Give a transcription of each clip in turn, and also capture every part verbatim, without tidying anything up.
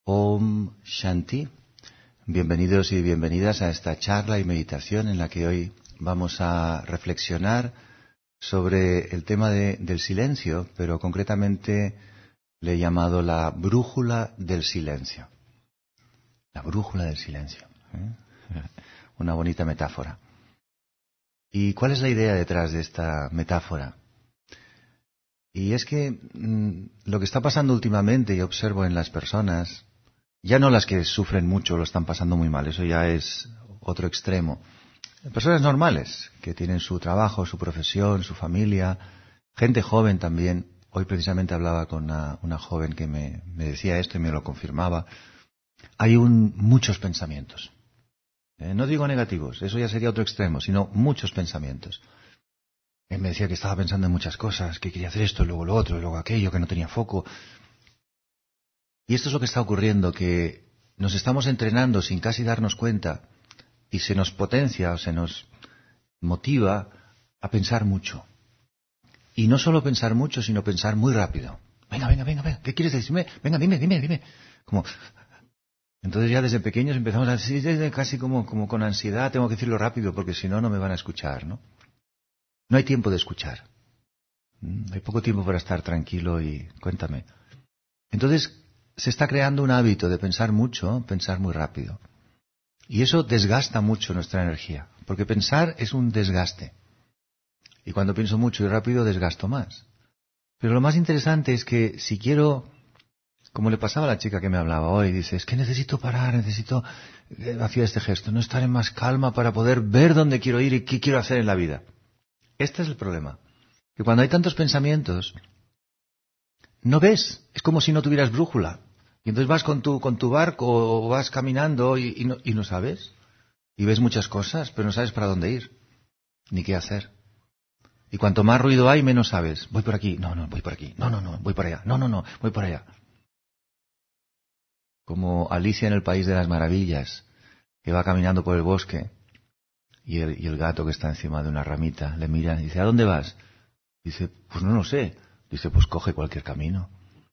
Om Shanti. Bienvenidos y bienvenidas a esta charla y meditación en la que hoy vamos a reflexionar sobre el tema de, del silencio, pero concretamente le he llamado la brújula del silencio. La brújula del silencio. ¿eh? Una bonita metáfora. ¿Y cuál es la idea detrás de esta metáfora? Y es que mmm, lo que está pasando últimamente, yo observo en las personas, ya no las que sufren mucho, lo están pasando muy mal, eso ya es otro extremo. Personas normales, que tienen su trabajo, su profesión, su familia, gente joven también. Hoy precisamente hablaba con una, una joven que me, me decía esto y me lo confirmaba. Hay un, muchos pensamientos. Eh, no digo negativos, eso ya sería otro extremo, sino muchos pensamientos. Él me decía que estaba pensando en muchas cosas, que quería hacer esto, y luego lo otro, y luego aquello, que no tenía foco. Y esto es lo que está ocurriendo, que nos estamos entrenando sin casi darnos cuenta y se nos potencia o se nos motiva a pensar mucho. Y no solo pensar mucho, sino pensar muy rápido. Venga, venga, venga, venga, ¿qué quieres decirme? Venga, dime, dime, dime. Como... Entonces ya desde pequeños empezamos a decir, casi como, como con ansiedad, tengo que decirlo rápido porque si no, no me van a escuchar, ¿no? No hay tiempo de escuchar. Hay poco tiempo para estar tranquilo y cuéntame. Entonces se está creando un hábito de pensar mucho, pensar muy rápido. Y eso desgasta mucho nuestra energía, porque pensar es un desgaste. Y cuando pienso mucho y rápido, desgasto más. Pero lo más interesante es que si quiero, como le pasaba a la chica que me hablaba hoy, dice, es que necesito parar, necesito, hacía este gesto, no estar en más calma para poder ver dónde quiero ir y qué quiero hacer en la vida. Este es el problema. Que cuando hay tantos pensamientos, no ves. Es como si no tuvieras brújula. Y entonces vas con tu, con tu barco o vas caminando y, y, no, y no sabes. Y ves muchas cosas, pero no sabes para dónde ir. Ni qué hacer. Y cuanto más ruido hay, menos sabes. Voy por aquí. No, no, voy por aquí. No, no, no, voy por allá. No, no, no, voy por allá. Como Alicia en el País de las Maravillas, que va caminando por el bosque. Y el, y el gato que está encima de una ramita le mira y dice, ¿a dónde vas? Dice, pues no lo sé. Dice, pues coge cualquier camino.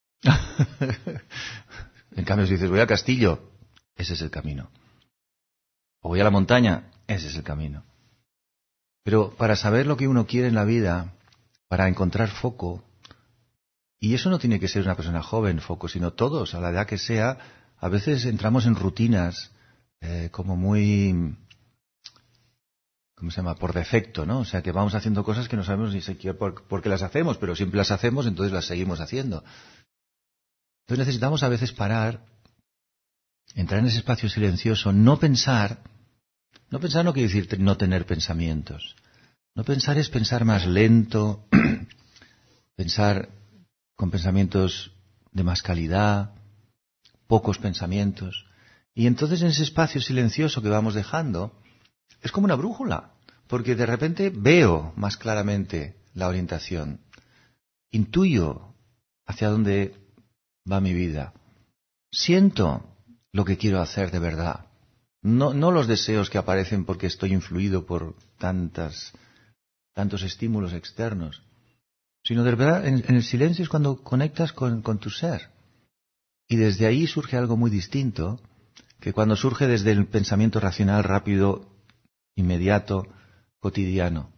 En cambio, si dices, voy al castillo, ese es el camino. O voy a la montaña, ese es el camino. Pero para saber lo que uno quiere en la vida, para encontrar foco, y eso no tiene que ser una persona joven, foco, sino todos, a la edad que sea, a veces entramos en rutinas eh, como muy... ¿Cómo se llama? Por defecto, ¿no? O sea, que vamos haciendo cosas que no sabemos ni siquiera por, por qué las hacemos, pero siempre las hacemos, entonces las seguimos haciendo. Entonces necesitamos a veces parar, entrar en ese espacio silencioso, no pensar. No pensar no quiere decir no tener pensamientos. No pensar es pensar más lento, pensar con pensamientos de más calidad, pocos pensamientos. Y entonces en ese espacio silencioso que vamos dejando, es como una brújula, porque de repente veo más claramente la orientación, intuyo hacia dónde va mi vida, siento lo que quiero hacer de verdad, no, no los deseos que aparecen porque estoy influido por tantas, tantos estímulos externos, sino de verdad en, en el silencio es cuando conectas con, con tu ser, y desde ahí surge algo muy distinto, que cuando surge desde el pensamiento racional rápido, inmediato, cotidiano.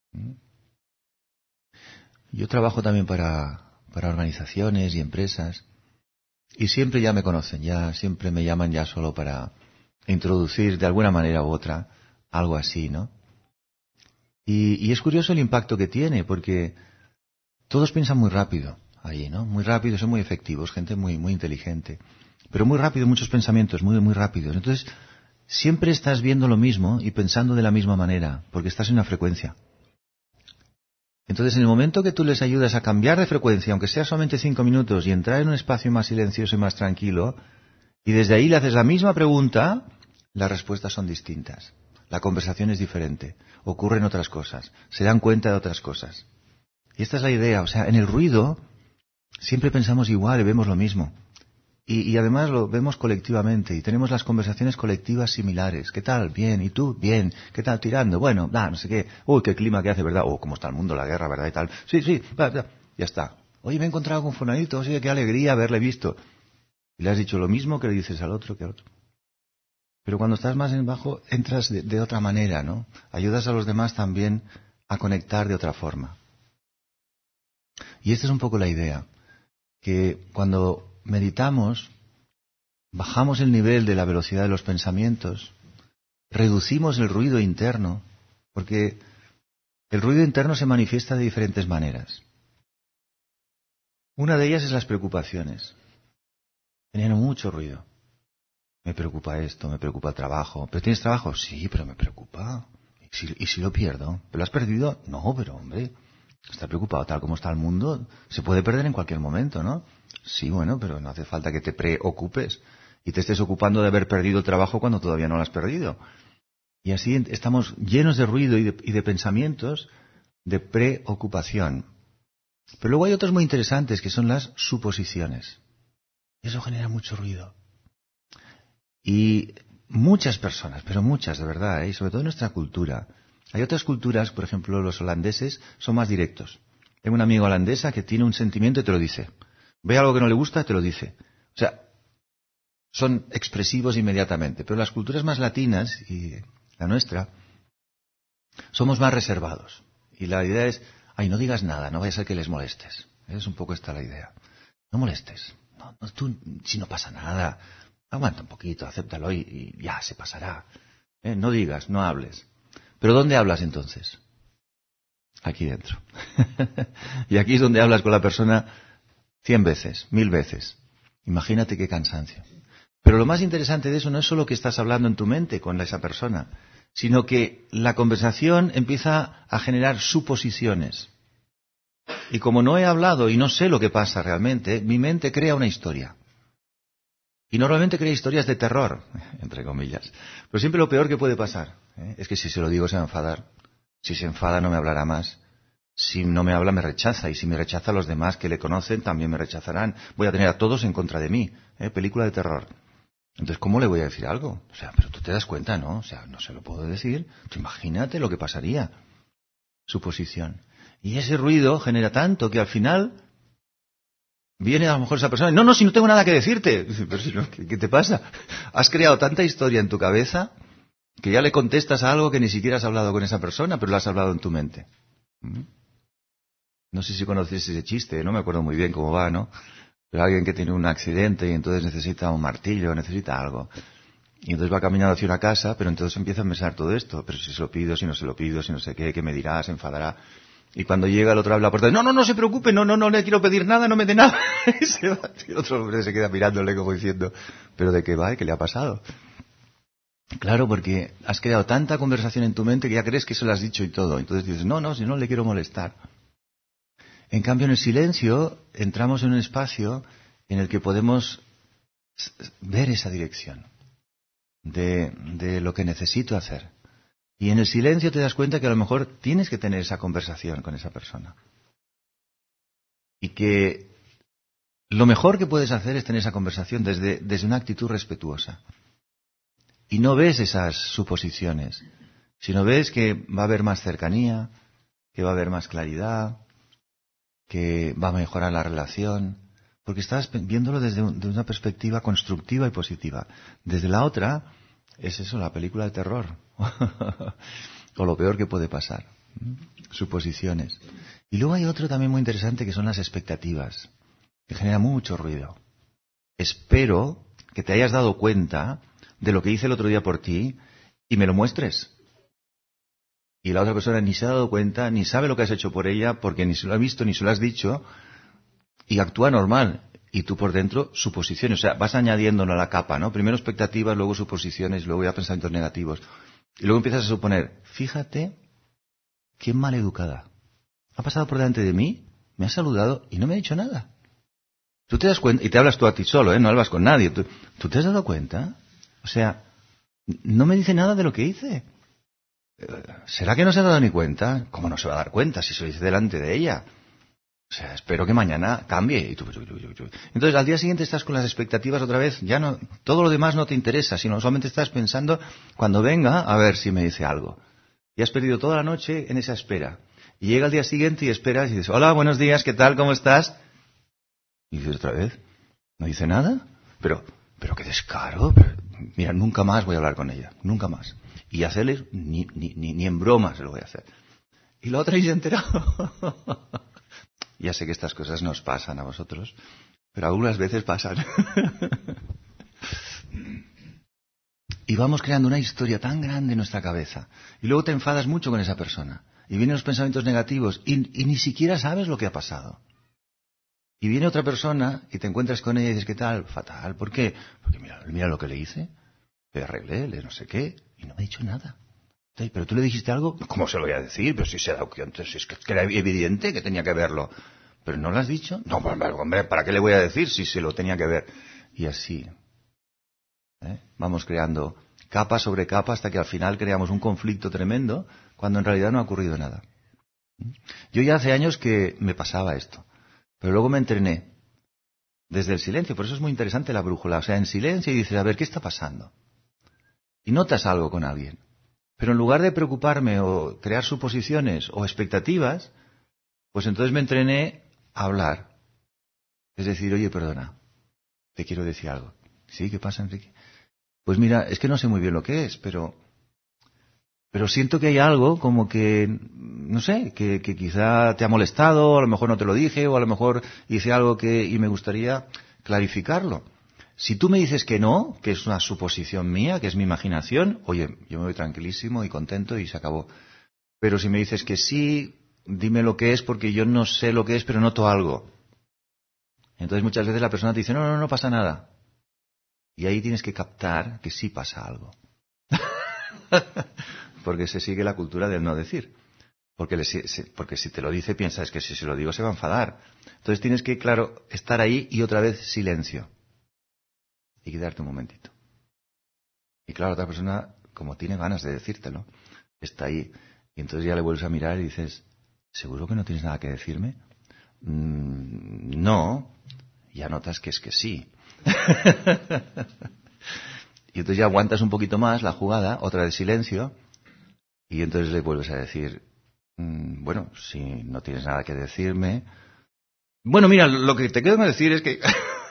Yo trabajo también para, para organizaciones y empresas y siempre ya me conocen, ya siempre me llaman ya solo para introducir de alguna manera u otra algo así, ¿no? Y, y es curioso el impacto que tiene porque todos piensan muy rápido allí, ¿no? Muy rápido, son muy efectivos, gente muy, muy inteligente, pero muy rápido, muchos pensamientos, muy, muy rápidos. Entonces, siempre estás viendo lo mismo y pensando de la misma manera, porque estás en una frecuencia. Entonces, en el momento que tú les ayudas a cambiar de frecuencia, aunque sea solamente cinco minutos, y entrar en un espacio más silencioso y más tranquilo, y desde ahí le haces la misma pregunta, las respuestas son distintas. La conversación es diferente. Ocurren otras cosas. Se dan cuenta de otras cosas. Y esta es la idea. O sea, en el ruido siempre pensamos igual y vemos lo mismo. Y, y además lo vemos colectivamente y tenemos las conversaciones colectivas similares. ¿Qué tal? Bien. ¿Y tú? Bien. ¿Qué tal? Tirando. Bueno, nah, no sé qué. Uy, qué clima que hace, ¿verdad? Oh, cómo está el mundo, la guerra, ¿verdad? Y tal. Sí, sí. Va, va. Ya está. Oye, me he encontrado con fulanito. Oye, qué alegría haberle visto. Y le has dicho lo mismo que le dices al otro que al otro. Pero cuando estás más en bajo, entras de, de otra manera, ¿no? Ayudas a los demás también a conectar de otra forma. Y esta es un poco la idea, que cuando meditamos, bajamos el nivel de la velocidad de los pensamientos, reducimos el ruido interno, porque el ruido interno se manifiesta de diferentes maneras. Una de ellas es las preocupaciones. Generan mucho ruido. Me preocupa esto, me preocupa el trabajo. ¿Pero tienes trabajo? Sí, pero me preocupa. ¿Y si, y si lo pierdo? ¿Pero lo has perdido? No, pero hombre, está preocupado tal como está el mundo. Se puede perder en cualquier momento, ¿no? Sí, bueno, pero no hace falta que te preocupes y te estés ocupando de haber perdido el trabajo cuando todavía no lo has perdido. Y así estamos llenos de ruido y de, y de pensamientos de preocupación. Pero luego hay otros muy interesantes que son las suposiciones. Eso genera mucho ruido. Y muchas personas, pero muchas de verdad, ¿eh? Y sobre todo en nuestra cultura. Hay otras culturas, por ejemplo, los holandeses son más directos. Tengo una amiga holandesa que tiene un sentimiento y te lo dice. Ve algo que no le gusta y te lo dice. O sea, son expresivos inmediatamente. Pero las culturas más latinas y la nuestra somos más reservados. Y la idea es, ay, no digas nada, no vaya a ser que les molestes. Es un poco esta la idea. No molestes. No, no, tú, si no pasa nada, aguanta un poquito, acéptalo y, y ya se pasará. ¿Eh? No digas, no hables. ¿Pero dónde hablas entonces? Aquí dentro. Y aquí es donde hablas con la persona cien veces, mil veces. Imagínate qué cansancio. Pero lo más interesante de eso no es solo que estás hablando en tu mente con esa persona, sino que la conversación empieza a generar suposiciones. Y como no he hablado y no sé lo que pasa realmente, mi mente crea una historia. Y normalmente crea historias de terror, entre comillas. Pero siempre lo peor que puede pasar, ¿eh? Es que si se lo digo se va a enfadar. Si se enfada no me hablará más. Si no me habla me rechaza. Y si me rechaza los demás que le conocen también me rechazarán. Voy a tener a todos en contra de mí. ¿eh? Película de terror. Entonces, ¿cómo le voy a decir algo? O sea, pero tú te das cuenta, ¿no? O sea, no se lo puedo decir. Tú imagínate lo que pasaría. Suposición. Y ese ruido genera tanto que al final viene a lo mejor esa persona y no, no, si no tengo nada que decirte. Pero si no, ¿qué, ¿qué te pasa? Has creado tanta historia en tu cabeza que ya le contestas a algo que ni siquiera has hablado con esa persona, pero lo has hablado en tu mente. ¿Mm? No sé si conoces ese chiste, no me acuerdo muy bien cómo va, ¿no? Pero alguien que tiene un accidente y entonces necesita un martillo, necesita algo. Y entonces va caminando hacia una casa, pero entonces empieza a pensar todo esto. Pero si se lo pido, si no se lo pido, si no sé qué, qué me dirá, se enfadará. Y cuando llega el otro abre la puerta, no, no, no se preocupe, no, no, no le quiero pedir nada, no me dé nada. Y se va. Y el otro hombre se queda mirándole como diciendo, ¿pero de qué va? ¿Qué le ha pasado? Claro, porque has creado tanta conversación en tu mente que ya crees que se lo has dicho y todo. Entonces dices, no, no, si no le quiero molestar. En cambio, en el silencio entramos en un espacio en el que podemos ver esa dirección de, de lo que necesito hacer. Y en el silencio te das cuenta que a lo mejor tienes que tener esa conversación con esa persona. Y que lo mejor que puedes hacer es tener esa conversación desde, desde una actitud respetuosa. Y no ves esas suposiciones, sino ves que va a haber más cercanía, que va a haber más claridad, que va a mejorar la relación, porque estás viéndolo desde un, de una perspectiva constructiva y positiva. Desde la otra, es eso, la película de terror. O lo peor que puede pasar. Suposiciones. Y luego hay otro también muy interesante que son las expectativas, que genera mucho ruido. Espero que te hayas dado cuenta de lo que hice el otro día por ti y me lo muestres. Y la otra persona ni se ha dado cuenta, ni sabe lo que has hecho por ella, porque ni se lo ha visto, ni se lo has dicho, y actúa normal. Y tú por dentro, suposiciones. O sea, vas añadiéndolo a la capa, ¿no? Primero expectativas, luego suposiciones, luego ya pensamientos negativos. Y luego empiezas a suponer, fíjate, qué maleducada. Ha pasado por delante de mí, me ha saludado y no me ha dicho nada. Tú te das cuenta, y te hablas tú a ti solo, ¿eh? No hablas con nadie. ¿Tú, ¿tú te has dado cuenta? O sea, no me dice nada de lo que hice. ¿Será que no se ha dado ni cuenta? ¿Cómo no se va a dar cuenta si se lo dice delante de ella? O sea, espero que mañana cambie. Entonces, al día siguiente estás con las expectativas otra vez. Ya no, todo lo demás no te interesa, sino solamente estás pensando cuando venga a ver si me dice algo. Y has perdido toda la noche en esa espera. Y llega el día siguiente y esperas y dices, hola, buenos días, ¿qué tal? ¿Cómo estás? Y dices otra vez, ¿no dice nada? pero, pero qué descaro. Pero, mira, nunca más voy a hablar con ella, nunca más. Y hacerles, ni, ni, ni, ni en broma se lo voy a hacer. Y la otra y se ha enterado. Ya sé que estas cosas nos pasan a vosotros, pero algunas veces pasan. Y vamos creando una historia tan grande en nuestra cabeza. Y luego te enfadas mucho con esa persona. Y vienen los pensamientos negativos y, y ni siquiera sabes lo que ha pasado. Y viene otra persona y te encuentras con ella y dices, ¿qué tal? Fatal. ¿Por qué? Porque mira, mira lo que le hice. Le arreglé, le no sé qué. Y no me ha dicho nada. ¿Pero tú le dijiste algo? ¿Cómo se lo voy a decir? Pero si se ha dado cuenta, si es que era evidente que tenía que verlo. ¿Pero no lo has dicho? No, hombre, ¿para qué le voy a decir si se lo tenía que ver? Y así. ¿eh? Vamos creando capa sobre capa hasta que al final creamos un conflicto tremendo cuando en realidad no ha ocurrido nada. Yo ya hace años que me pasaba esto, pero luego me entrené desde el silencio. Por eso es muy interesante la brújula. O sea, en silencio y dices, a ver, ¿qué está pasando? Y notas algo con alguien. Pero en lugar de preocuparme o crear suposiciones o expectativas, pues entonces me entrené a hablar. Es decir, oye, perdona, te quiero decir algo. ¿Sí? ¿Qué pasa, Enrique? Pues mira, es que no sé muy bien lo que es, pero pero siento que hay algo como que, no sé, que, que quizá te ha molestado, o a lo mejor no te lo dije, o a lo mejor hice algo que y me gustaría clarificarlo. Si tú me dices que no, que es una suposición mía, que es mi imaginación, oye, yo me voy tranquilísimo y contento y se acabó. Pero si me dices que sí, dime lo que es porque yo no sé lo que es, pero noto algo. Entonces muchas veces la persona te dice, no, no, no pasa nada. Y ahí tienes que captar que sí pasa algo. Porque se sigue la cultura del no decir. Porque, le, porque si te lo dice, piensas que si se lo digo se va a enfadar. Entonces tienes que, claro, estar ahí y otra vez silencio. Y quedarte un momentito. Y claro, la otra persona, como tiene ganas de decírtelo, está ahí. Y entonces ya le vuelves a mirar y dices, ¿seguro que no tienes nada que decirme? Mm, no. Ya notas que es que sí. Y entonces ya aguantas un poquito más la jugada, otra de silencio, y entonces le vuelves a decir, mmm, bueno, si no tienes nada que decirme... Bueno, mira, lo que te quiero decir es que...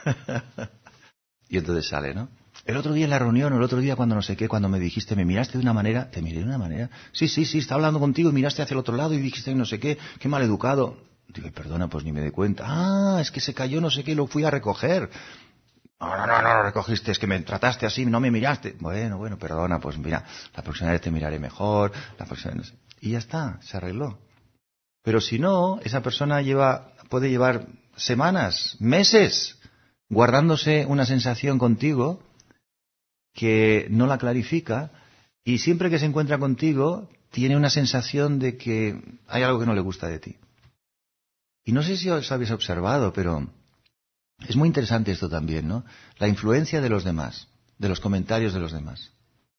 Y entonces sale, ¿no? El otro día en la reunión, o el otro día cuando no sé qué, cuando me dijiste, me miraste de una manera, te miré de una manera. Sí, sí, sí, estaba hablando contigo y miraste hacia el otro lado y dijiste no sé qué, qué mal educado. Digo, perdona, pues ni me di cuenta. Ah, es que se cayó no sé qué, lo fui a recoger. No, no, no, no lo recogiste, es que me trataste así, no me miraste. Bueno, bueno, perdona, pues mira, la próxima vez te miraré mejor, la próxima vez... Y ya está, se arregló. Pero si no, esa persona lleva, puede llevar semanas, meses, guardándose una sensación contigo que no la clarifica y siempre que se encuentra contigo tiene una sensación de que hay algo que no le gusta de ti. Y no sé si os habéis observado, pero es muy interesante esto también, ¿no? La influencia de los demás, de los comentarios de los demás.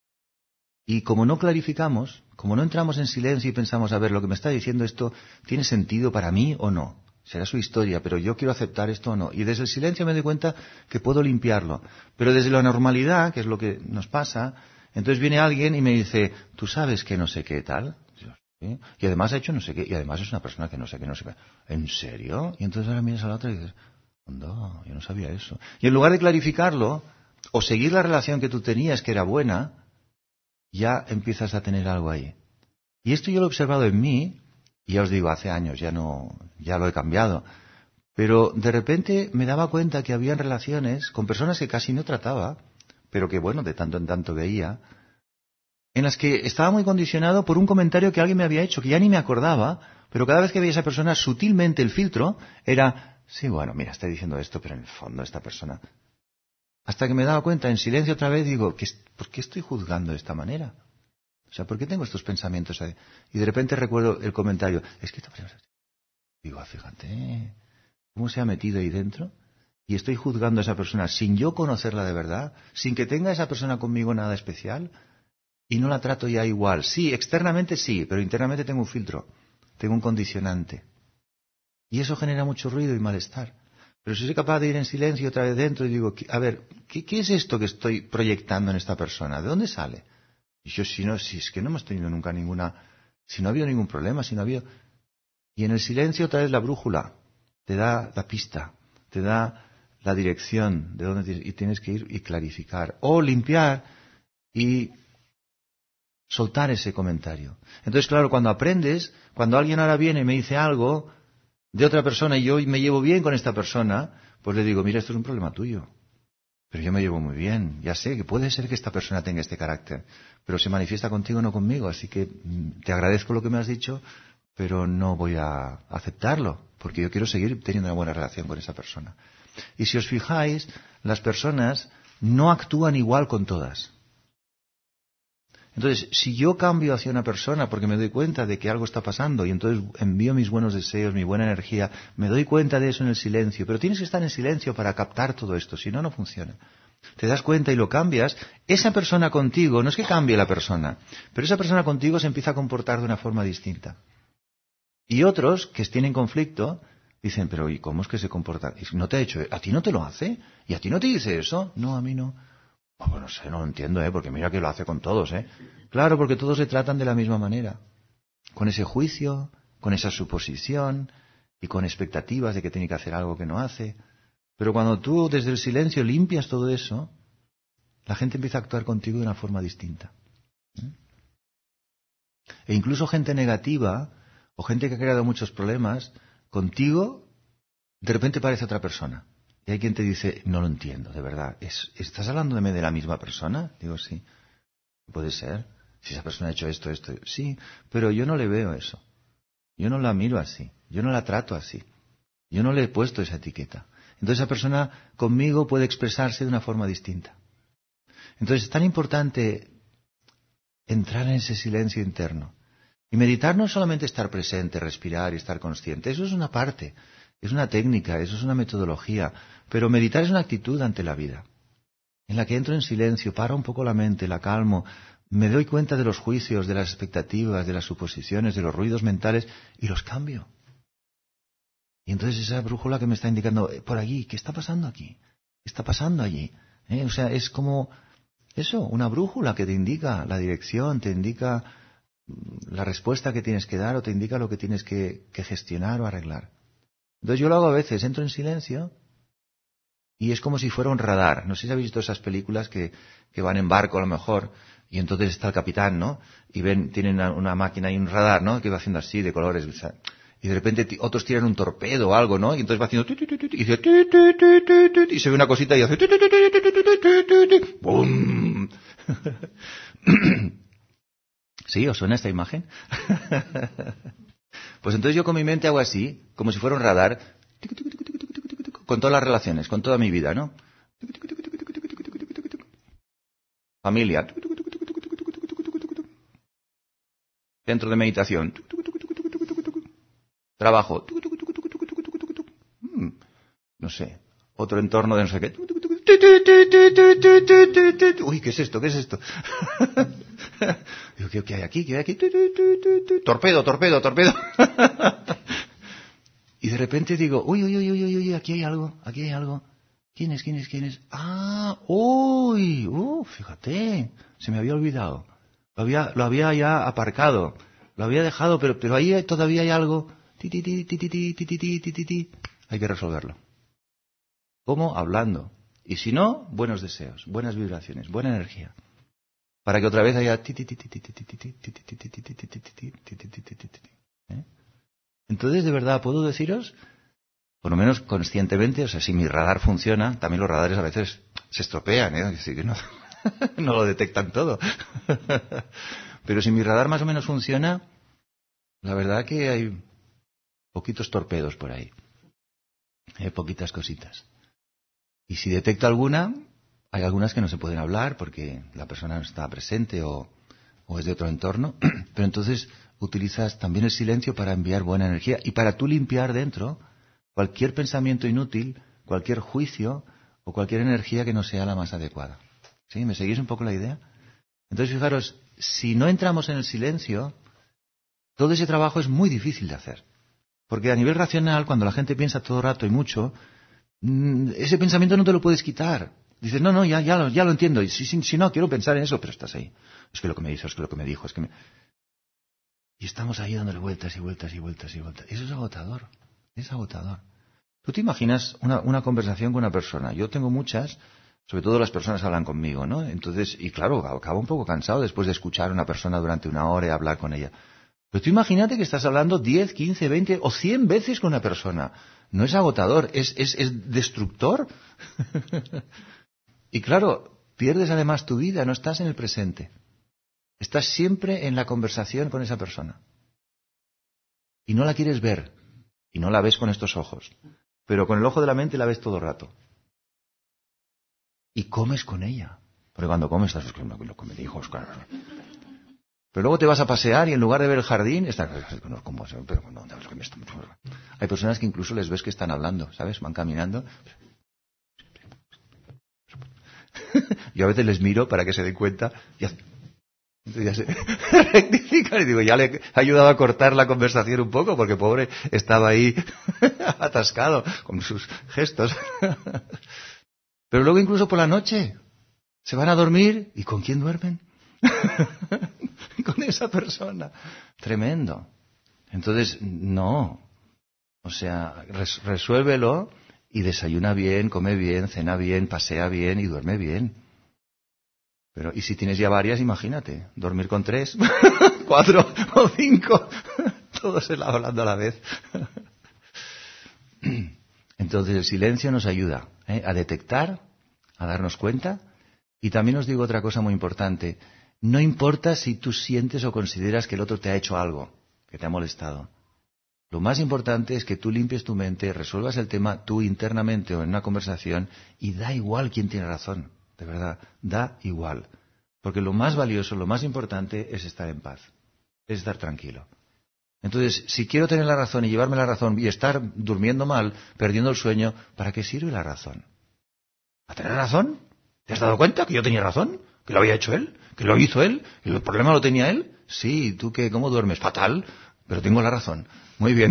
Y como no clarificamos, como no entramos en silencio y pensamos, a ver, lo que me está diciendo esto, ¿tiene sentido para mí o no? Será su historia, pero yo quiero aceptar esto o no. Y desde el silencio me doy cuenta que puedo limpiarlo. Pero desde la normalidad, que es lo que nos pasa, entonces viene alguien y me dice, ¿tú sabes que no sé qué tal? ¿Sí? Y además ha hecho no sé qué, y además es una persona que no sé qué, no sé qué. ¿En serio? Y entonces ahora miras a la otra y dices, no, yo no sabía eso. Y en lugar de clarificarlo, o seguir la relación que tú tenías, que era buena, ya empiezas a tener algo ahí. Y esto yo lo he observado en mí, y ya os digo, hace años, ya no, ya lo he cambiado. Pero de repente me daba cuenta que había relaciones con personas que casi no trataba, pero que bueno, de tanto en tanto veía, en las que estaba muy condicionado por un comentario que alguien me había hecho, que ya ni me acordaba, pero cada vez que veía a esa persona, sutilmente el filtro era, sí, bueno, mira, está diciendo esto, pero en el fondo esta persona... Hasta que me daba cuenta, en silencio otra vez, digo, ¿por qué estoy juzgando de esta manera? O sea, ¿por qué tengo estos pensamientos ahí? Y de repente recuerdo el comentario, es que esta persona... Digo, ah, fíjate, ¿cómo se ha metido ahí dentro? Y estoy juzgando a esa persona sin yo conocerla de verdad, sin que tenga esa persona conmigo nada especial, y no la trato ya igual. Sí, externamente sí, pero internamente tengo un filtro, tengo un condicionante. Y eso genera mucho ruido y malestar. Pero si soy capaz de ir en silencio otra vez dentro y digo, a ver, ¿qué, qué es esto que estoy proyectando en esta persona? ¿De dónde sale? Y yo, si no, si es que no hemos tenido nunca ninguna, si no ha habido ningún problema, si no ha habido... Y en el silencio otra vez la brújula te da la pista, te da la dirección de dónde tienes, y tienes que ir y clarificar. O limpiar y soltar ese comentario. Entonces, claro, cuando aprendes, cuando alguien ahora viene y me dice algo de otra persona y yo me llevo bien con esta persona, pues le digo, mira, esto es un problema tuyo. Pero yo me llevo muy bien. Ya sé que puede ser que esta persona tenga este carácter, pero se manifiesta contigo, no conmigo. Así que te agradezco lo que me has dicho, pero no voy a aceptarlo, porque yo quiero seguir teniendo una buena relación con esa persona. Y si os fijáis, las personas no actúan igual con todas. Entonces, si yo cambio hacia una persona porque me doy cuenta de que algo está pasando y entonces envío mis buenos deseos, mi buena energía, me doy cuenta de eso en el silencio, pero tienes que estar en silencio para captar todo esto, si no, no funciona. Te das cuenta y lo cambias, esa persona contigo, no es que cambie la persona, pero esa persona contigo se empieza a comportar de una forma distinta. Y otros que tienen conflicto dicen, pero ¿y cómo es que se comporta? ¿No te ha hecho? ¿A ti no te lo hace? ¿Y a ti no te dice eso? No, a mí no. Oh, pues no sé, no lo entiendo, ¿eh? Porque mira que lo hace con todos, ¿eh? Claro, porque todos se tratan de la misma manera. Con ese juicio, con esa suposición y con expectativas de que tiene que hacer algo que no hace. Pero cuando tú desde el silencio limpias todo eso, la gente empieza a actuar contigo de una forma distinta. ¿Mm? E incluso gente negativa o gente que ha creado muchos problemas, contigo de repente parece otra persona. Y hay quien te dice, no lo entiendo, de verdad. ¿Es, ¿Estás hablándome de la misma persona? Digo, sí. Puede ser. Si esa persona ha hecho esto, esto. Sí, pero yo no le veo eso. Yo no la miro así. Yo no la trato así. Yo no le he puesto esa etiqueta. Entonces esa persona conmigo puede expresarse de una forma distinta. Entonces es tan importante entrar en ese silencio interno. Y meditar no es solamente estar presente, respirar y estar consciente. Eso es una parte. Es una técnica, eso es una metodología, pero meditar es una actitud ante la vida, en la que entro en silencio, paro un poco la mente, la calmo, me doy cuenta de los juicios, de las expectativas, de las suposiciones, de los ruidos mentales y los cambio. Y entonces esa brújula que me está indicando, eh, por allí, ¿qué está pasando aquí? ¿Qué está pasando allí? ¿Eh? O sea, es como eso, una brújula que te indica la dirección, te indica la respuesta que tienes que dar o te indica lo que tienes que, que gestionar o arreglar. Entonces yo lo hago a veces, entro en silencio y es como si fuera un radar. No sé si habéis visto esas películas que, que van en barco a lo mejor y entonces está el capitán, ¿no? Y ven, tienen una, una máquina y un radar, ¿no? Que va haciendo así de colores. O sea, y de repente t- otros tiran un torpedo o algo, ¿no? Y entonces va haciendo tu, tu, tu, tu, y dice tu, tu, tu, tu, tu, y se ve una cosita y hace tu, tu, tu, tu, tu, tu, tu, tu, tu, ¡bum! ¿Sí? ¿Os suena esta imagen? Pues entonces yo con mi mente hago así, como si fuera un radar, con todas las relaciones, con toda mi vida, ¿no? Familia, centro de meditación, trabajo, no sé, otro entorno de no sé qué. Uy, ¿qué es esto? ¿Qué es esto? Digo, ¿qué hay aquí? ¿Qué hay aquí? Torpedo, torpedo, torpedo. Y de repente digo, uy, uy, uy, uy, uy, aquí hay algo, aquí hay algo. ¿Quién es? ¿Quién es? ¿Quién es? Ah, uy, uh, fíjate, se me había olvidado. Lo había, lo había ya aparcado, lo había dejado, pero, pero ahí todavía hay algo. Ti, ti, ti, ti, ti, ti, ti, ti, ti, ti, ti. Hay que resolverlo. ¿Cómo? Hablando. Y si no, buenos deseos, buenas vibraciones, buena energía. Para que otra vez haya ti, ti, ti, ti, ti, ti, ti, ti, ti, ti, ti, ti, ti, ti, ti, ti, ti, ti, ti, ti. Entonces, de verdad, puedo deciros, por lo menos conscientemente, o sea, si mi radar funciona, también los radares a veces se estropean, ¿eh? Así que no, no lo detectan todo. Pero si mi radar más o menos funciona, la verdad que hay poquitos torpedos por ahí. Hay poquitas cositas. Y si detecto alguna, hay algunas que no se pueden hablar porque la persona no está presente o, o es de otro entorno. Pero entonces utilizas también el silencio para enviar buena energía y para tú limpiar dentro cualquier pensamiento inútil, cualquier juicio o cualquier energía que no sea la más adecuada. ¿Sí? ¿Me seguís un poco la idea? Entonces, fijaros, si no entramos en el silencio, todo ese trabajo es muy difícil de hacer. Porque a nivel racional, cuando la gente piensa todo el rato y mucho, ese pensamiento no te lo puedes quitar. Dices, no, no, ya, ya, lo, ya lo entiendo. Y si, si, si no, quiero pensar en eso, pero estás ahí. Es que lo que me hizo, es que lo que me dijo, es que me... Y estamos ahí dándole vueltas y vueltas y vueltas y vueltas. Eso es agotador. Es agotador. Tú te imaginas una, una conversación con una persona. Yo tengo muchas, sobre todo las personas hablan conmigo, ¿no? Entonces, y claro, acabo un poco cansado después de escuchar a una persona durante una hora y hablar con ella. Pero tú imagínate que estás hablando diez, quince, veinte o cien veces con una persona. No es agotador, es, es, es destructor. Y claro, pierdes además tu vida, no estás en el presente. Estás siempre en la conversación con esa persona. Y no la quieres ver. Y no la ves con estos ojos. Pero con el ojo de la mente la ves todo el rato. Y comes con ella. Porque cuando comes estás lo que me dijo Oscar. Pero luego te vas a pasear y en lugar de ver el jardín, estás... Hay personas que incluso les ves que están hablando, ¿sabes? Van caminando. Yo a veces les miro para que se den cuenta y hacen... Entonces ya se rectifican y digo, ya le he ayudado a cortar la conversación un poco porque pobre estaba ahí atascado con sus gestos. Pero luego incluso por la noche se van a dormir y ¿con quién duermen? Con esa persona. Tremendo. Entonces, no. O sea, res- resuélvelo y desayuna bien, come bien, cena bien, pasea bien y duerme bien. Pero, y si tienes ya varias, imagínate, dormir con tres, cuatro o cinco, todos hablando a la vez. Entonces el silencio nos ayuda ¿eh? a detectar, a darnos cuenta. Y también os digo otra cosa muy importante. No importa si tú sientes o consideras que el otro te ha hecho algo, que te ha molestado. Lo más importante es que tú limpies tu mente, resuelvas el tema tú internamente o en una conversación y da igual quién tiene razón. De verdad, da igual. Porque lo más valioso, lo más importante es estar en paz, es estar tranquilo. Entonces, si quiero tener la razón y llevarme la razón y estar durmiendo mal, perdiendo el sueño, ¿para qué sirve la razón? ¿Para tener razón? ¿Te has dado cuenta que yo tenía razón? ¿Que lo había hecho él? ¿Que lo hizo él? ¿Que el problema lo tenía él? Sí, ¿tú qué? ¿Cómo duermes? Fatal, pero tengo la razón. Muy bien.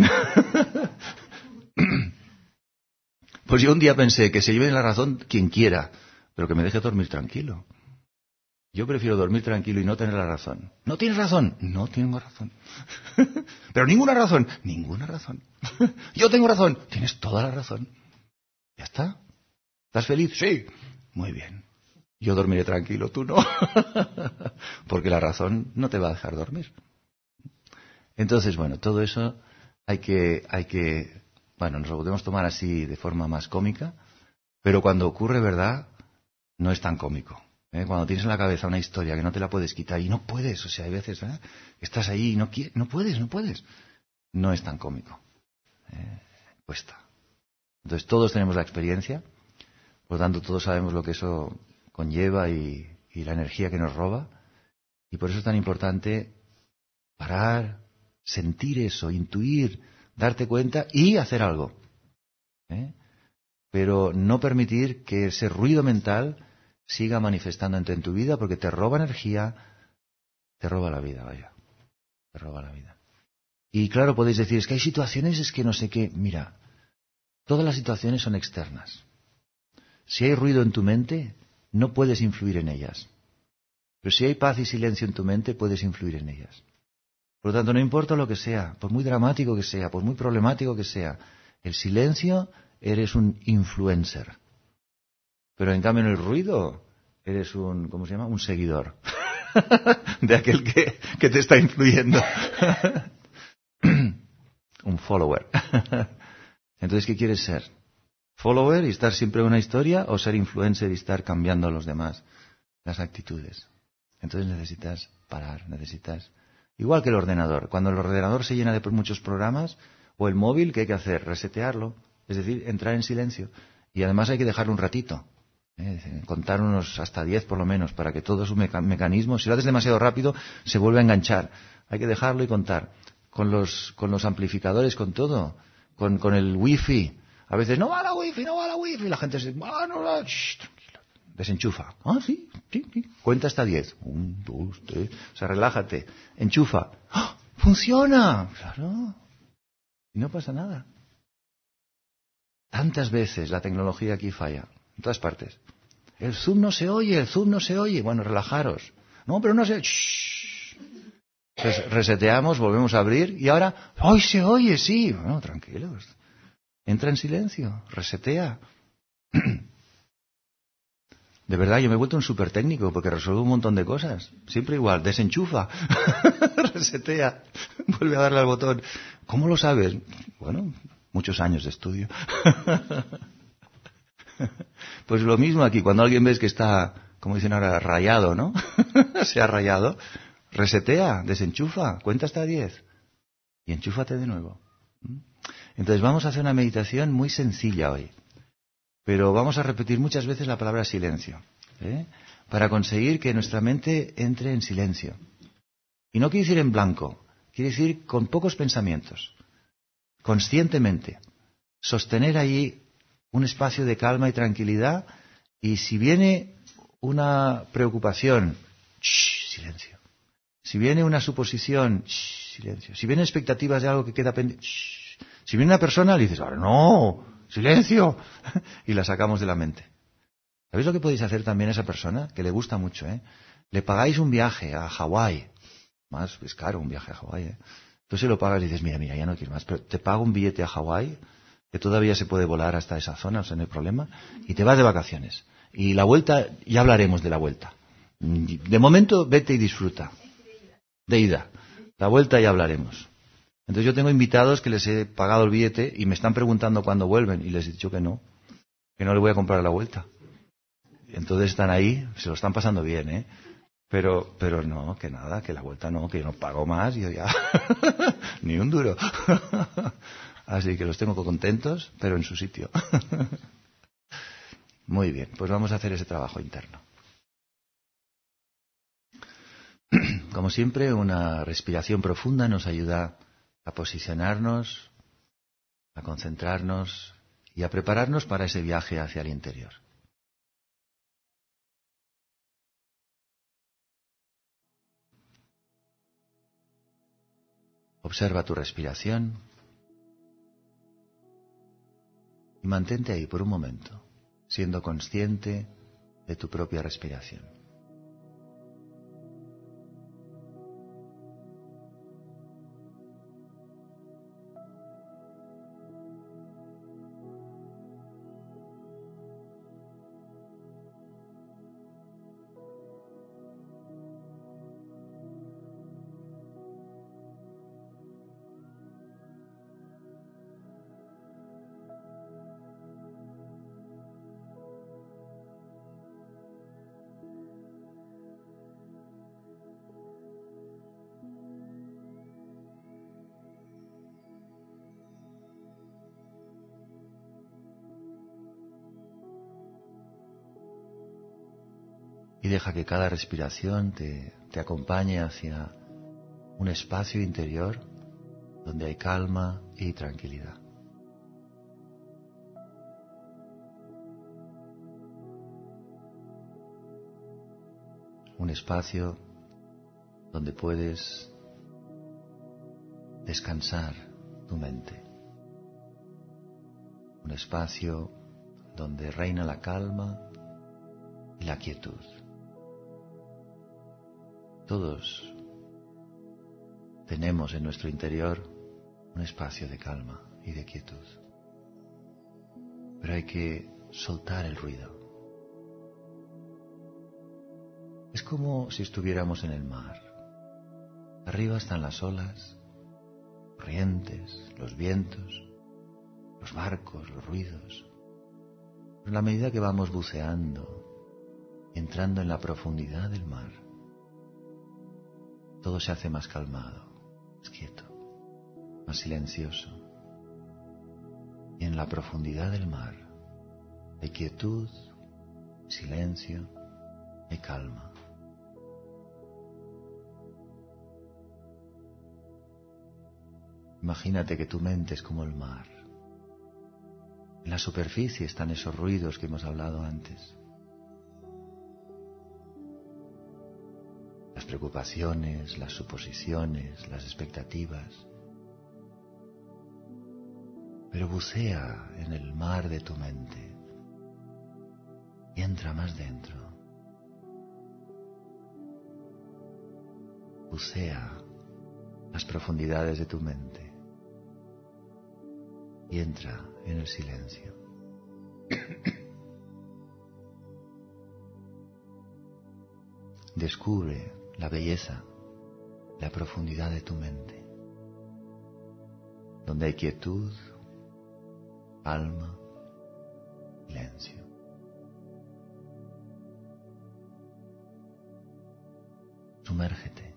Pues yo un día pensé que se lleve la razón quien quiera, pero que me deje dormir tranquilo. Yo prefiero dormir tranquilo y no tener la razón. ¿No tienes razón? No tengo razón. ¿Pero ninguna razón? Ninguna razón. Yo tengo razón. Tienes toda la razón. Ya está. ¿Estás feliz? Sí. Muy bien. Yo dormiré tranquilo, tú no. Porque la razón no te va a dejar dormir. Entonces, bueno, todo eso hay que, hay que, bueno, nos lo podemos tomar así de forma más cómica, pero cuando ocurre verdad, no es tan cómico. ¿eh? Cuando tienes en la cabeza una historia que no te la puedes quitar y no puedes, o sea, hay veces, ¿eh? estás ahí y no quieres, no puedes, no puedes. No es tan cómico. ¿eh? Cuesta. Entonces todos tenemos la experiencia, por lo tanto todos sabemos lo que eso conlleva y, y la energía que nos roba, y por eso es tan importante parar, sentir eso, intuir, darte cuenta y hacer algo. ¿eh? Pero no permitir que ese ruido mental siga manifestándose en tu vida porque te roba energía, te roba la vida, vaya. Te roba la vida. Y claro, podéis decir, es que hay situaciones, es que no sé qué. Mira, todas las situaciones son externas. Si hay ruido en tu mente, no puedes influir en ellas. Pero si hay paz y silencio en tu mente, puedes influir en ellas. Por lo tanto, no importa lo que sea, por muy dramático que sea, por muy problemático que sea, el silencio, eres un influencer. Pero en cambio en el ruido, eres un, ¿cómo se llama? Un seguidor. De aquel que, que te está influyendo. Un follower. Entonces, ¿qué quieres ser? ¿Follower y estar siempre en una historia o ser influencer y estar cambiando a los demás las actitudes? Entonces necesitas parar, necesitas... Igual que el ordenador. Cuando el ordenador se llena de muchos programas, o el móvil, ¿qué hay que hacer? Resetearlo. Es decir, entrar en silencio. Y además hay que dejarlo un ratito. ¿eh? Contar unos hasta diez por lo menos, para que todo su meca- mecanismo, si lo haces demasiado rápido, se vuelve a enganchar. Hay que dejarlo y contar. Con los, con los amplificadores, con todo. Con, con el wifi. A veces, no va la wifi, no va la wifi. Y la gente se... Ah, no, no, shh, tranquilo. Desenchufa. Ah, sí, sí, sí. Cuenta hasta diez. Un, dos, tres. O sea, relájate. Enchufa. ¡Ah! ¡Funciona! Claro. Y no pasa nada. Tantas veces la tecnología aquí falla. En todas partes. El Zoom no se oye, el Zoom no se oye. Bueno, relajaros. No, pero no se... Shh. Res- reseteamos, volvemos a abrir y ahora... ¡Hoy se oye! Sí. Bueno, tranquilos. Entra en silencio, resetea. De verdad, yo me he vuelto un súper técnico porque resuelvo un montón de cosas. Siempre igual, desenchufa, resetea, vuelve a darle al botón. ¿Cómo lo sabes? Bueno, muchos años de estudio. Pues lo mismo aquí, cuando alguien ves que está, como dicen ahora, rayado, ¿no? Se ha rayado, resetea, desenchufa, cuenta hasta diez y enchúfate de nuevo. Entonces vamos a hacer una meditación muy sencilla hoy, pero vamos a repetir muchas veces la palabra silencio, ¿eh? Para conseguir que nuestra mente entre en silencio. Y no quiere decir en blanco, quiere decir con pocos pensamientos, conscientemente, sostener ahí un espacio de calma y tranquilidad, y si viene una preocupación, shh, silencio. Si viene una suposición, shh, silencio. Si vienen expectativas de algo que queda pendiente, shh. Si viene una persona, le dices, ahora no, silencio, y la sacamos de la mente. ¿Sabéis lo que podéis hacer también a esa persona? Que le gusta mucho, ¿eh? Le pagáis un viaje a Hawái. Más, es caro un viaje a Hawái, ¿eh? Entonces lo pagas y dices, mira, mira, ya no quiero más, pero te pago un billete a Hawái, que todavía se puede volar hasta esa zona, o sea, no hay problema, y te vas de vacaciones. Y la vuelta, ya hablaremos de la vuelta. De momento, vete y disfruta. De ida. La vuelta ya hablaremos. Entonces yo tengo invitados que les he pagado el billete y me están preguntando cuándo vuelven, y les he dicho que no, que no le voy a comprar la vuelta. Entonces están ahí, se lo están pasando bien, ¿eh? Pero, pero no, que nada, que la vuelta no, que yo no pago más, y yo ya, ni un duro. Así que los tengo contentos, pero en su sitio. Muy bien, pues vamos a hacer ese trabajo interno. Como siempre, una respiración profunda nos ayuda a posicionarnos, a concentrarnos y a prepararnos para ese viaje hacia el interior. Observa tu respiración y mantente ahí por un momento, siendo consciente de tu propia respiración. Y deja que cada respiración te, te acompañe hacia un espacio interior donde hay calma y tranquilidad. Un espacio donde puedes descansar tu mente. Un espacio donde reina la calma y la quietud. Todos tenemos en nuestro interior un espacio de calma y de quietud. Pero hay que soltar el ruido. Es como si estuviéramos en el mar. Arriba están las olas, corrientes, los vientos, los barcos, los ruidos. Pero en la medida que vamos buceando, entrando en la profundidad del mar, todo se hace más calmado, más quieto, más silencioso. Y en la profundidad del mar hay quietud, silencio y calma. Imagínate que tu mente es como el mar. En la superficie están esos ruidos que hemos hablado antes. Las preocupaciones, las suposiciones, las expectativas. Pero bucea en el mar de tu mente y entra más dentro. Bucea las profundidades de tu mente. y entra en el silencio. Descubre la belleza, la profundidad de tu mente, donde hay quietud, alma, silencio. Sumérgete.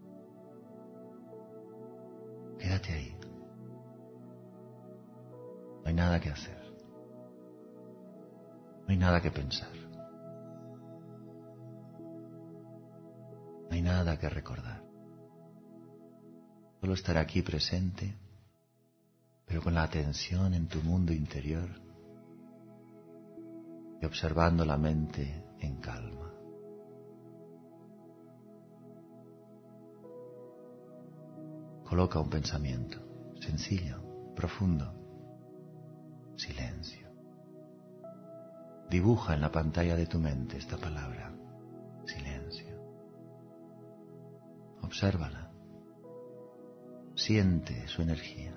Quédate ahí. No hay nada que hacer. No hay nada que pensar. No hay nada que recordar. Solo estar aquí presente, pero con la atención en tu mundo interior y observando la mente en calma. Coloca un pensamiento sencillo, profundo. Silencio. Dibuja en la pantalla de tu mente esta palabra. Silencio. Obsérvala. Siente su energía.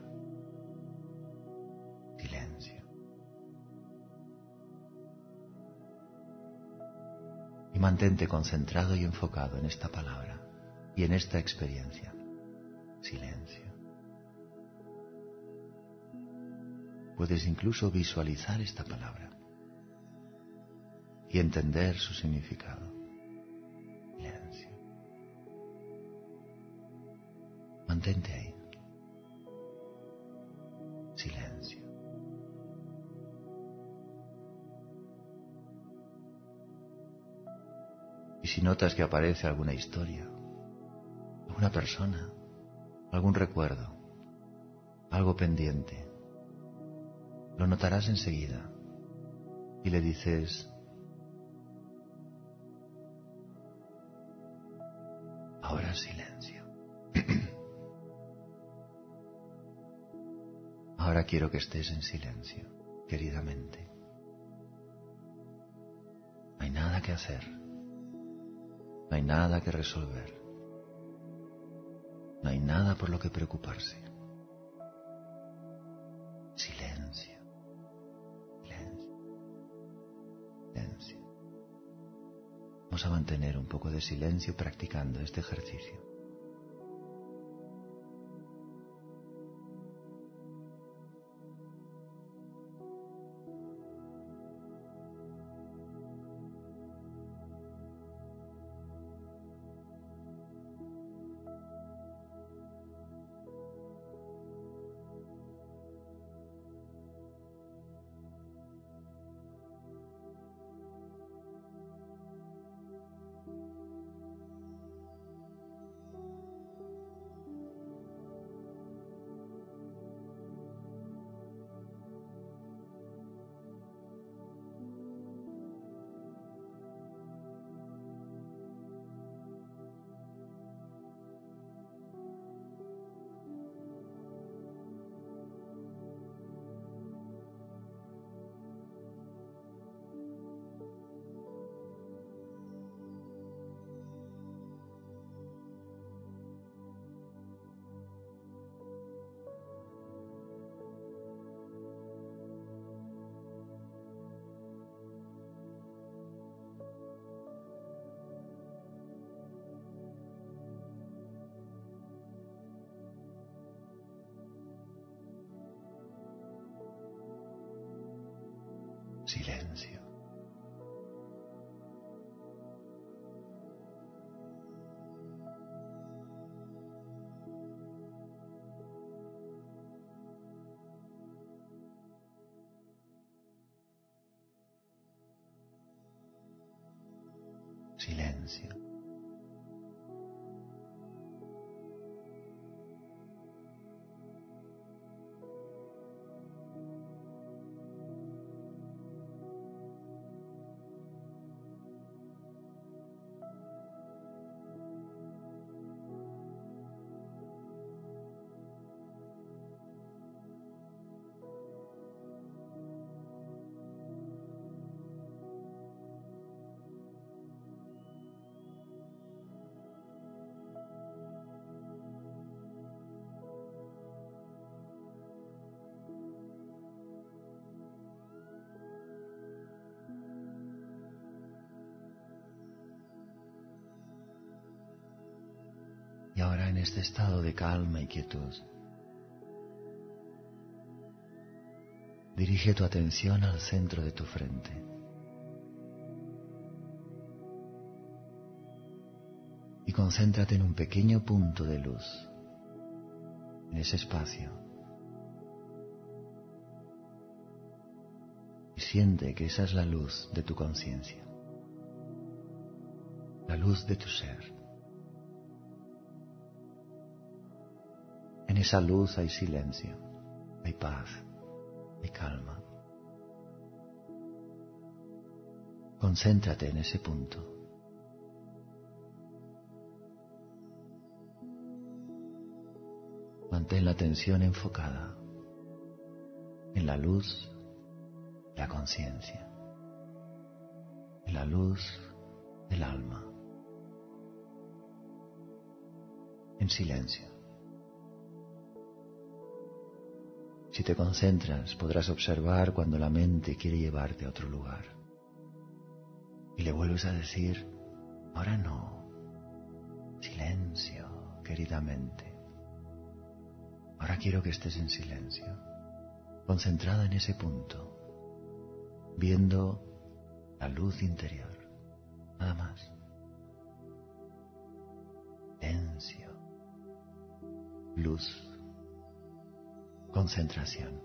Silencio. Y mantente concentrado y enfocado en esta palabra y en esta experiencia. Silencio. Puedes incluso visualizar esta palabra y entender su significado. Silencio. Mantente ahí. Silencio. Y si notas que aparece alguna historia, alguna persona, algún recuerdo, algo pendiente, lo notarás enseguida y le dices: ahora silencio. Ahora quiero que estés en silencio, queridamente. No hay nada que hacer. No hay nada que resolver. No hay nada por lo que preocuparse. Silencio. Silencio. Silencio. Vamos a mantener un poco de silencio practicando este ejercicio. Silencio. Silencio. ahora en este estado de calma y quietud, dirige tu atención al centro de tu frente. Y concéntrate en un pequeño punto de luz, en ese espacio. Y siente que esa es la luz de tu conciencia, la luz de tu ser. En esa luz hay silencio, hay paz, hay calma. Concéntrate en ese punto. Mantén la atención enfocada en la luz, la conciencia, en la luz del alma, en silencio. Si te concentras, podrás observar cuando la mente quiere llevarte a otro lugar. Y le vuelves a decir, ahora no, silencio, querida mente. Ahora quiero que estés en silencio, concentrada en ese punto, viendo la luz interior, nada más. Silencio, luz, concentración.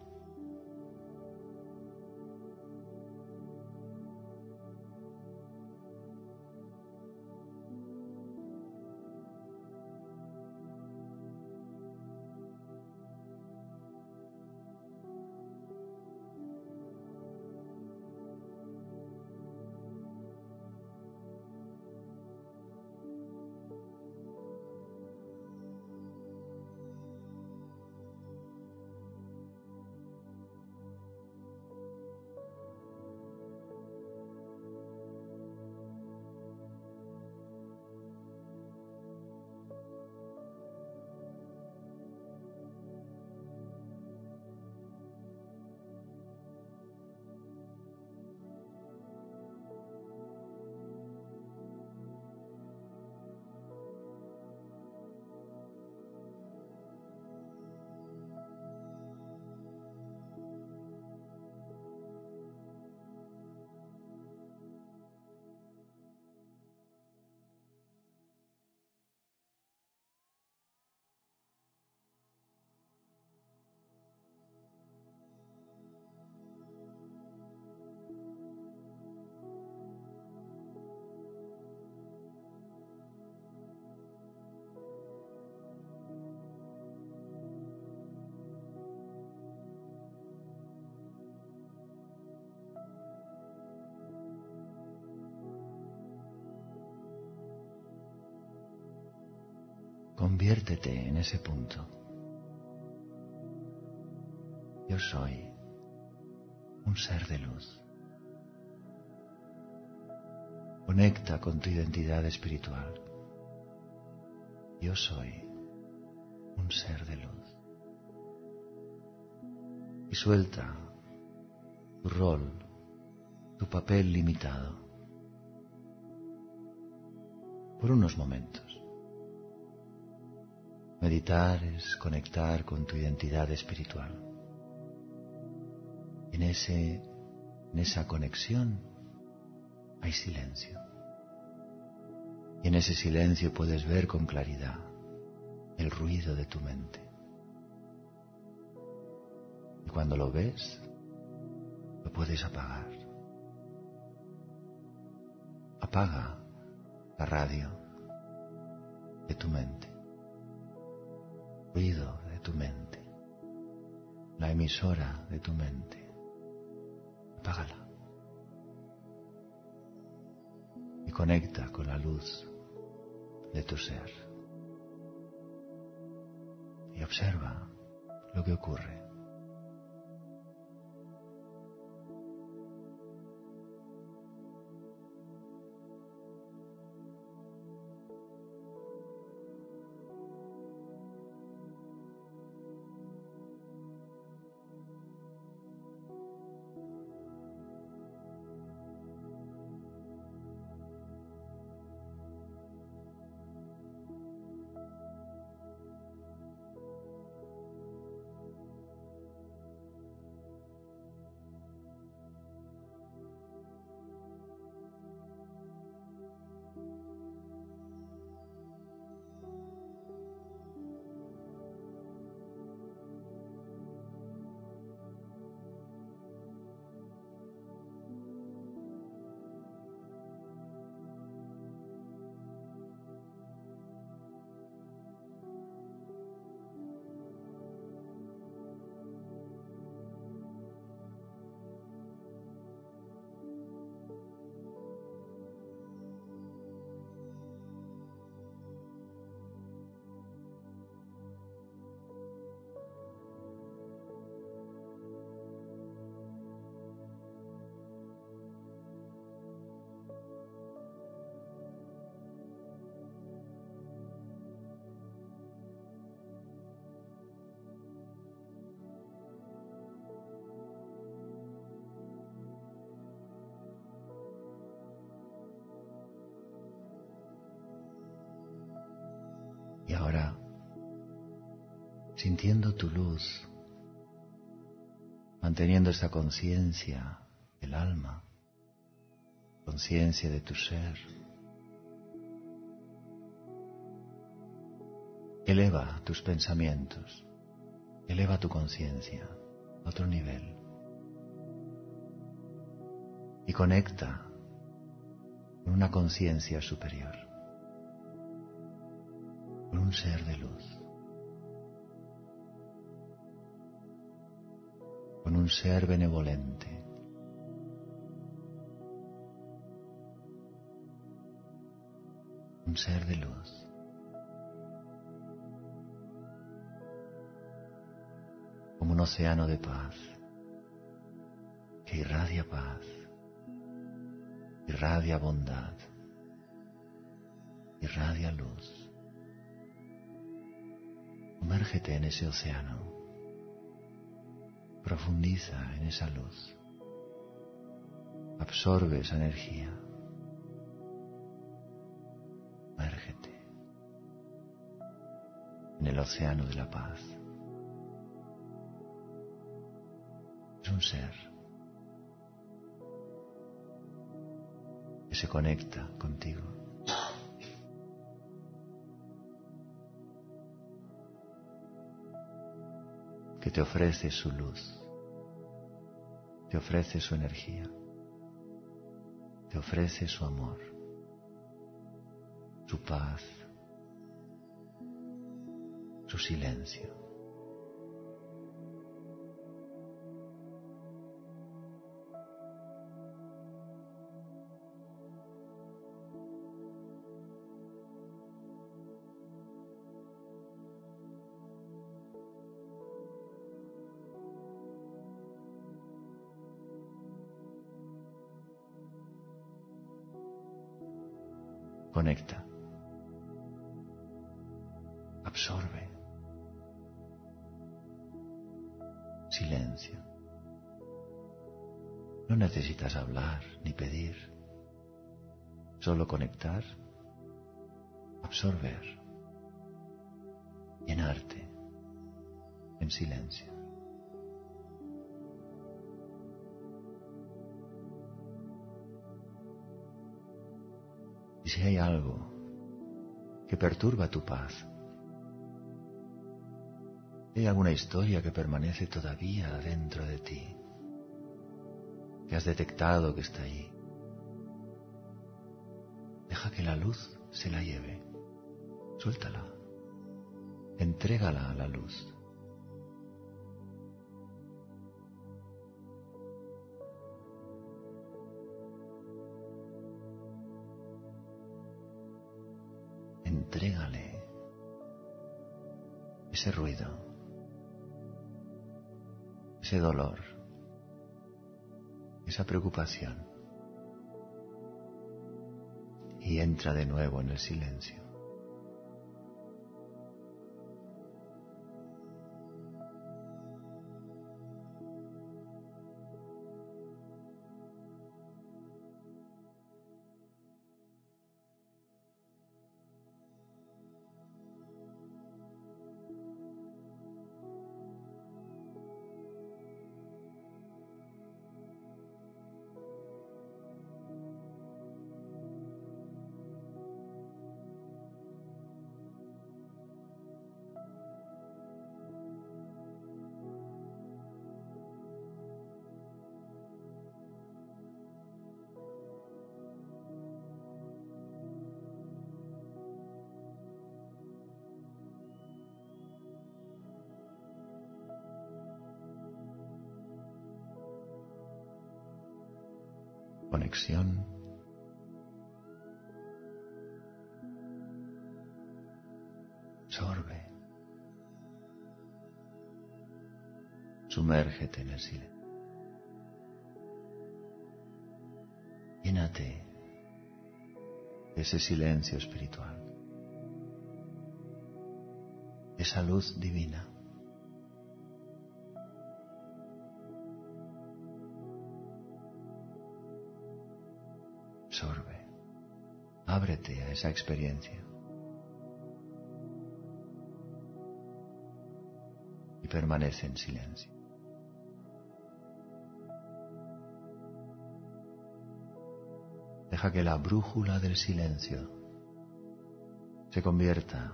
Conviértete en ese punto. Yo soy un ser de luz. Conecta con tu identidad espiritual. Yo soy un ser de luz. Y suelta tu rol, tu papel limitado, por unos momentos. Meditar es conectar con tu identidad espiritual. En ese, en esa conexión hay silencio. Y en ese silencio puedes ver con claridad el ruido de tu mente. Y cuando lo ves, lo puedes apagar. Apaga la radio de tu mente. Ruido de tu mente, la emisora de tu mente, apágala y conecta con la luz de tu ser y observa lo que ocurre. ahora, sintiendo tu luz, manteniendo esta conciencia del alma, conciencia de tu ser, eleva tus pensamientos, eleva tu conciencia a otro nivel y conecta con una conciencia superior, con un ser de luz, con un ser benevolente, un ser de luz. Como un océano de paz, que irradia paz, irradia bondad, irradia luz. Sumérgete en ese océano, profundiza en esa luz, absorbe esa energía, sumérgete en el océano de la paz. Es un ser que se conecta contigo, que te ofrece su luz, te ofrece su energía, te ofrece su amor, su paz, su silencio. Conecta, absorbe, silencio. No necesitas hablar ni pedir, solo conectar, absorber, llenarte en silencio. Y si hay algo que perturba tu paz, hay alguna historia que permanece todavía dentro de ti, que has detectado que está ahí, deja que la luz se la lleve, suéltala, entrégala a la luz. Entrégale ese ruido, ese dolor, esa preocupación, y entra de nuevo en el silencio. Conexión, absorbe, sumérgete en el silencio, llénate de ese silencio espiritual, de esa luz divina. Absorbe, ábrete a esa experiencia. permanece en silencio. Deja que la brújula del silencio se convierta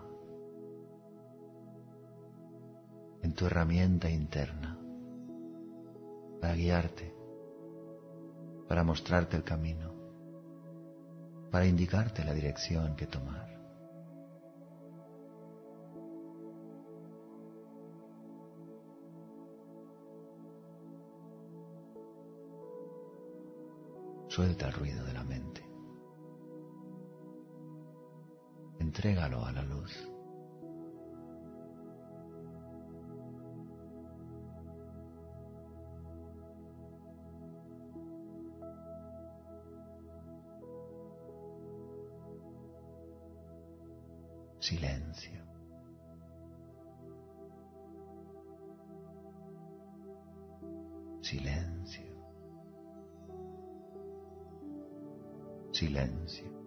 en tu herramienta interna para guiarte, para mostrarte el camino, para indicarte la dirección que tomar. Suelta el ruido de la mente. Entrégalo a la luz. Silencio. Silencio. Silencio.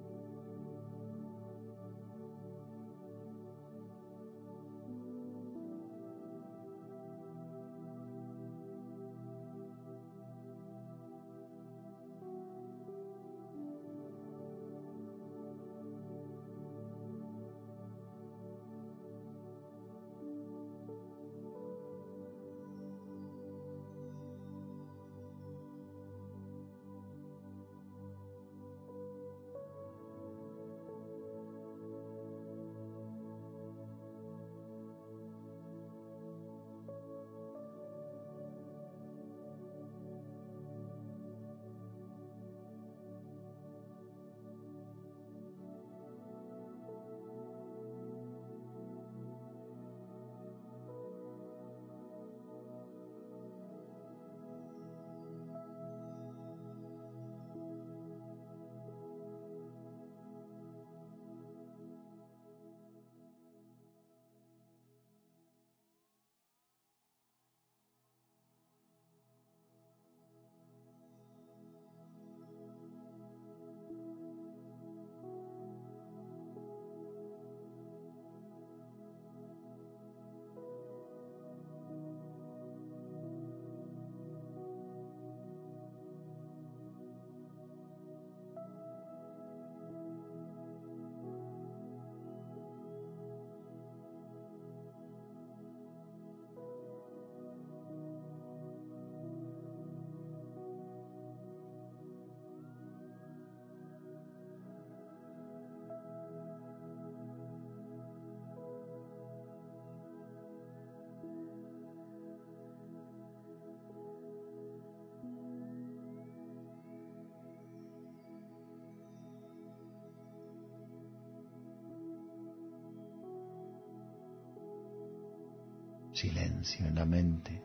Silencio en la mente,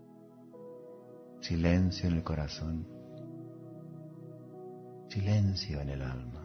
silencio en el corazón, silencio en el alma.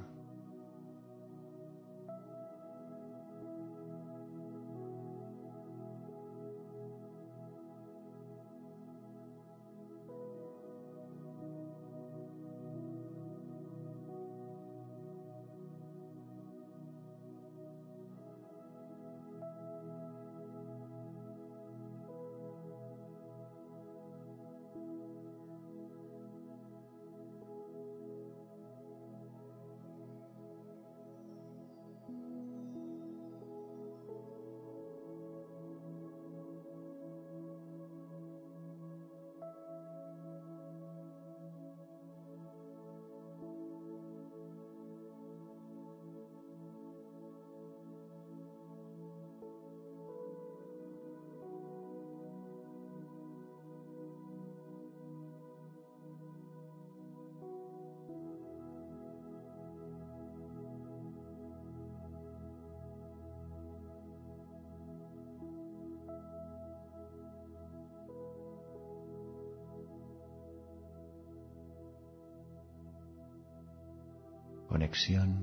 Conexión,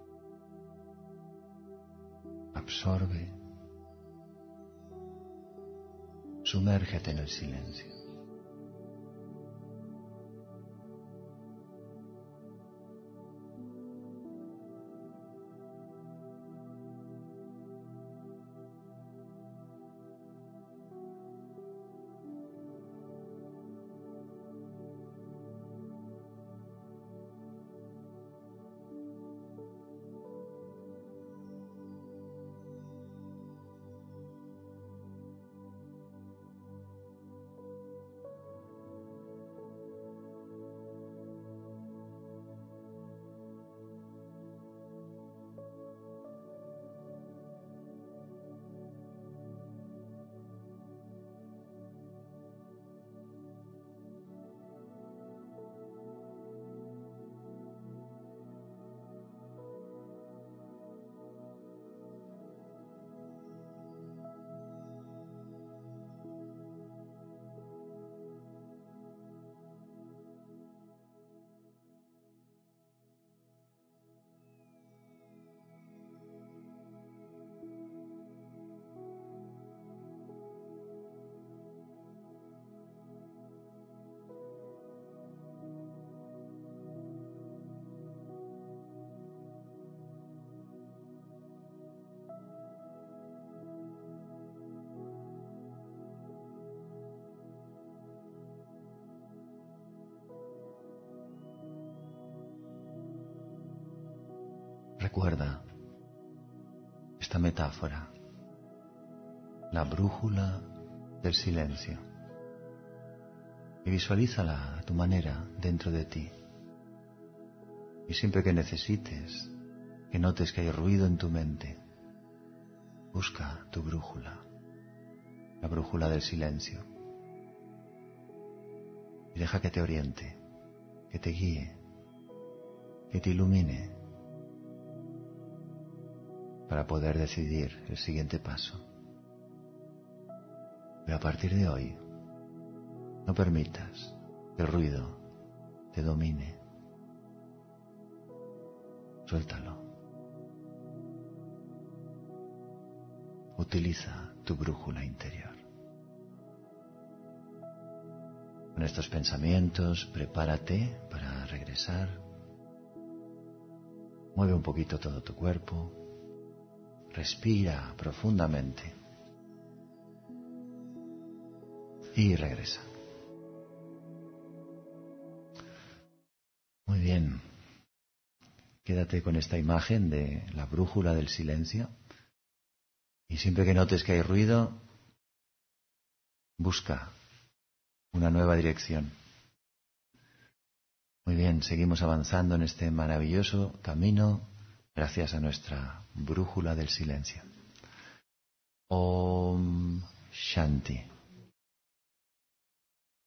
absorbe, sumérgete en el silencio. Recuerda esta metáfora, la brújula del silencio, y visualízala a tu manera dentro de ti. Y siempre que necesites, que notes que hay ruido en tu mente, busca tu brújula, la brújula del silencio, y deja que te oriente, que te guíe, que te ilumine, para poder decidir el siguiente paso. Pero a partir de hoy, no permitas que el ruido te domine. Suéltalo. Utiliza tu brújula interior. Con estos pensamientos, prepárate para regresar. Mueve un poquito todo tu cuerpo. Respira profundamente. Y regresa. Muy bien. Quédate con esta imagen de la brújula del silencio. Y siempre que notes que hay ruido, busca una nueva dirección. Muy bien, seguimos avanzando en este maravilloso camino gracias a nuestra brújula del silencio. Om Shanti.